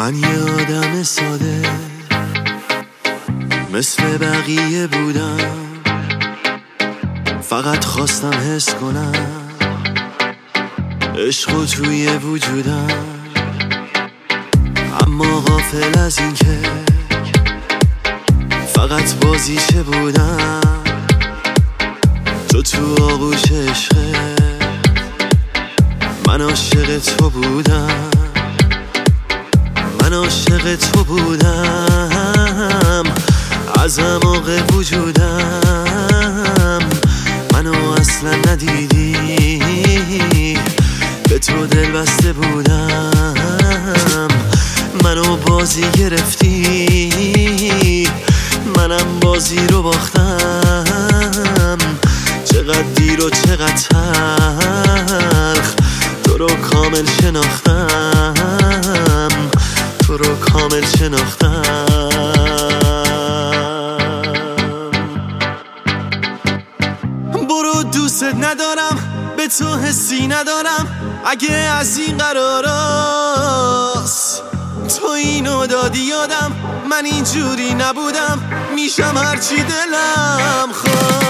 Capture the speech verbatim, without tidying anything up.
من یه آدم ساده مثل بقیه بودم، فقط خواستم حس کنم عشق توی وجودم، اما غافل از این که فقط بازیچه بودم. تو تو آغوش عشقه، من عاشق تو بودم، من عاشق تو بودم از اعماق وجودم. منو اصلا ندیدی، به تو دل بسته بودم، منو بازی گرفتی، منم بازی رو باختم. چقدر دیر و چقدر تلخ تو رو کامل شناختم، تو رو کامل شناختم. برو دوست ندارم، به تو حسی ندارم، اگه از این قراراست تو اینو دادی یادم، من اینجوری نبودم، میشم هرچی دلم خواست.